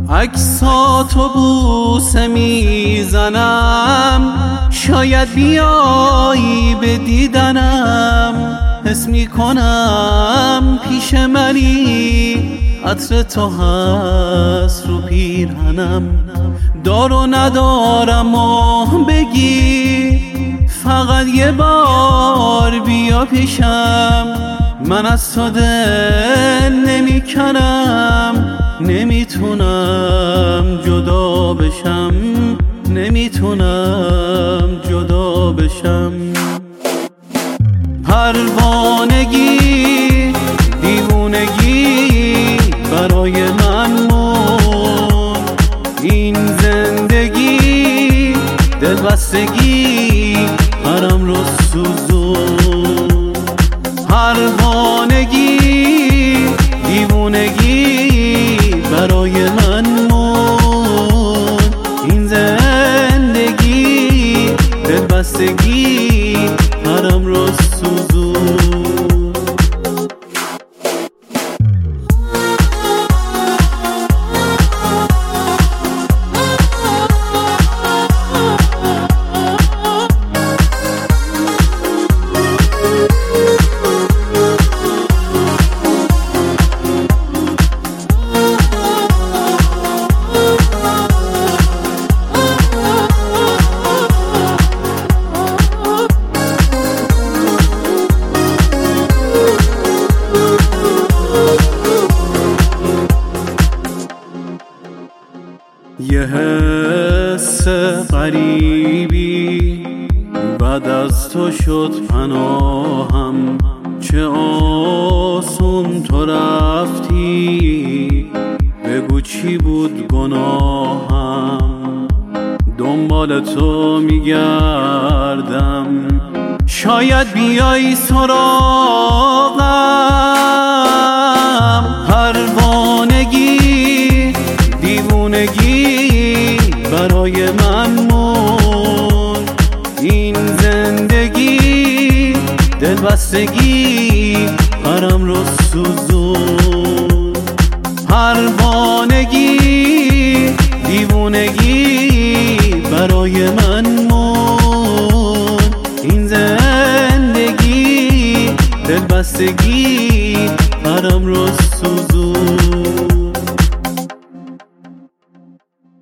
عکساتو بوسه میزنم، شاید بیایی به دیدنم. حس میکنم پیش منی، عطر تو هست رو پیرهنم. دار و ندارم و بگی، فقط یه بار بیا پیشم. من از تو دل نمیکنم، نمیتونم جدا بشم، نمیتونم جدا بشم. پروانگی دیوونگی برای من موند، این زندگی دلبستگی پرم رو سوزون. پروانگی دیوونگی برای من موند، این زندگی دلبستگی پرم رو سوزون. یه حس غریبی بعد از تو شد پناهم، چه آسون تو رفتی، بگو چی بود گناهم. دنبال تو میگردم، شاید بیایی سراغم. پروانگی دیوونگی برای من موند، این زندگی دلبستگی پرم رو سوزون. پروانگی دیوونگی برای من موند، این زندگی دلبستگی پرم رو سوزون.